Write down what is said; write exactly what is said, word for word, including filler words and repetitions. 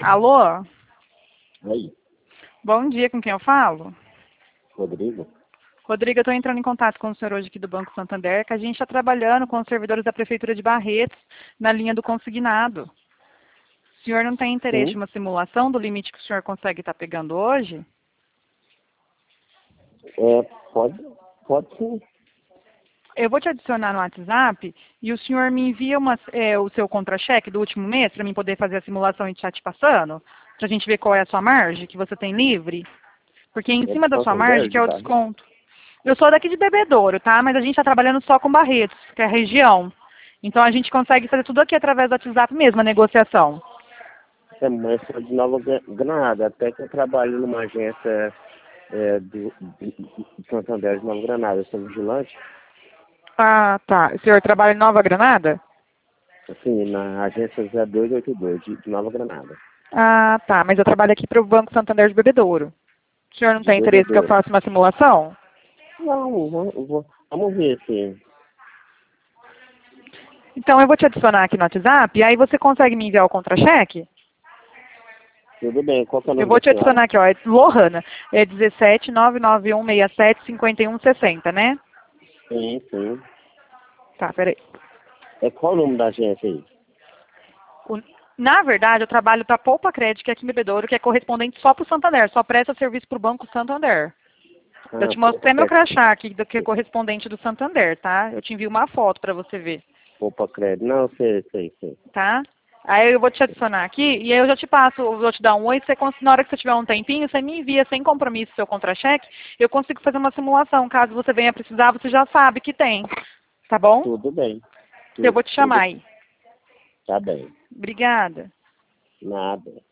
Alô? Oi, Bom dia, com quem eu falo? Rodrigo? Rodrigo, eu estou entrando em contato com o senhor hoje aqui do Banco Santander, que a gente está trabalhando com os servidores da Prefeitura de Barretos na linha do consignado. O senhor não tem interesse Sim. em uma simulação do limite que o senhor consegue estar pegando hoje? É, pode, pode sim. Eu vou te adicionar no WhatsApp e o senhor me envia uma, é, o seu contra-cheque do último mês para mim poder fazer a simulação e estar te passando? Para a gente ver qual é a sua margem que você tem livre? Porque em É cima de da sua Santander, margem que de é o Barreto? desconto. Eu sou daqui de Bebedouro, tá? Mas a gente está trabalhando só com Barretos, que é a região. Então a gente consegue fazer tudo aqui através do WhatsApp mesmo, a negociação. É, mas sou de Nova Gra- Granada, até que eu trabalho numa agência é, do, de, de Santander de Nova Granada. Eu sou vigilante, Ah, tá. O senhor trabalha em Nova Granada? assim, na agência zero dois oito dois de, de Nova Granada, Ah, tá. Mas eu trabalho aqui para o Banco Santander de Bebedouro. O senhor não de tem interesse que eu Bebedouro. faça uma simulação? Não, vou, vou, vamos ver, assim. Então eu vou te adicionar aqui no WhatsApp e aí você consegue me enviar o contra-cheque? Tudo bem, qual que é o Eu nome vou da te senhora? adicionar aqui, ó. É Lohana. É um sete nove nove um seis sete cinco um seis zero, né? Sim, sim. Tá, peraí. É qual o nome da agência aí? O- Na verdade, eu trabalho para a Poupa Crédito, que é aqui em Bebedouro, que é correspondente só para o Santander, só presta serviço para o Banco Santander. Eu Ah, te mostro Poupa até meu Crédito. crachá aqui, do que é correspondente do Santander, tá? Eu te envio uma foto para você ver, Poupa Crédito. Não, sei, sei, sei. tá? Aí eu vou te adicionar aqui e aí eu já te passo, eu vou te dar um oi, você, cons- na hora que você tiver um tempinho, você me envia sem compromisso seu contra-cheque, eu consigo fazer uma simulação. Caso você venha precisar, você já sabe que tem, tá bom? Tudo bem. Eu Tu- vou te chamar Tudo aí. tá bem. Obrigada. Nada.